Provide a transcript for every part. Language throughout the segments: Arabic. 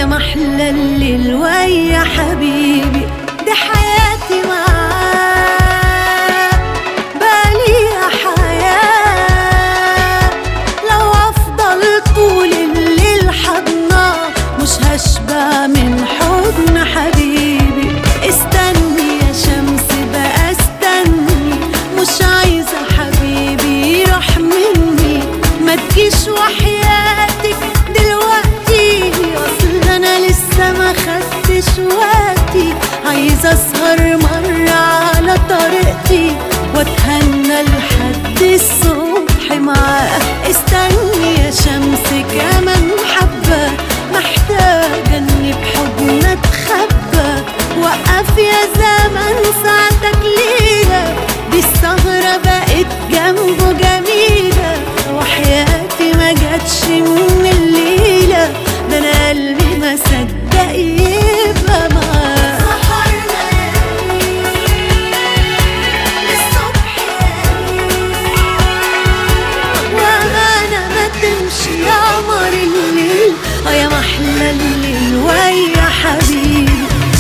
محلى الليل ويا حبيبي، دي حياتي معاك بقاليها حياة. لو أفضل طول الليل حضناه مش هشبع من حضن حبيبي. استني يا شمس بقى استني، مش عايزة حبيبي يروح مني. ما تجيش وحياتك دلوقتي، اصل انا لسه ما خدتش وقتي. عايزة اسهر مرة على طريقتي واتهنى لحد الصبح معاه. استني يا شمس كمان حبة، محتاجة اني بحضن اتخبى. وقف يا زمن ساعتك ليلة، دي السهرة بقت جنبه جميلة. وحياتي ما جاتش من الليلة، ده انا قلبي ما صدق يبقى معاه. سهرنا للصبح وانا ما تمشي يا قمر الليل، يا محلى الليل ويا حبيبي.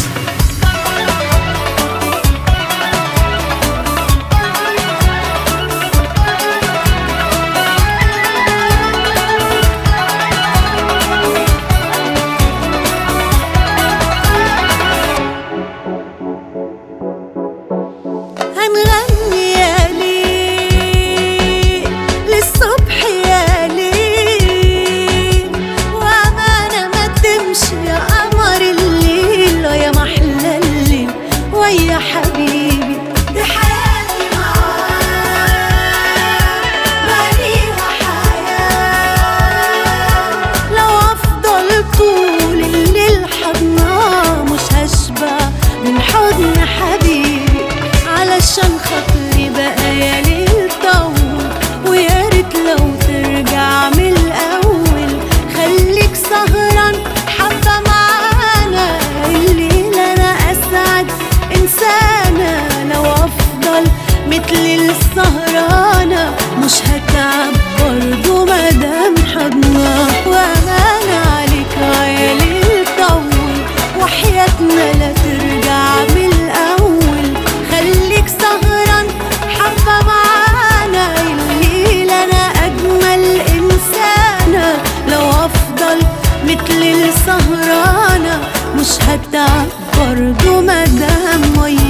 هنغني يا ليل للصبح يا ليل، وأمانة ما تمشي يا قمر الليل، يا محلى الليل ويا حبيبي. دي حياتي معاك بقاليها حياة. لو أفضل طول الليل حضناه مش هشبع من حضن حبيبي. علشان خاطري بقى يا ليل طول، ويا ريت لو ترجع من الأول. خليك سهران حبة معانا الليل، أنا أسعد إنسانة. لو أفضل مثل السهرانة مش هتعب برضو مادام حضناه. وأمانة عليك يا ليل طول، وحياتنا لا ترجع من الأول. خليك سهران حبة معانا الليل، أنا أجمل إنسانة. لو أفضل مثل السهرانة مش هتعب برضو مادام وياك.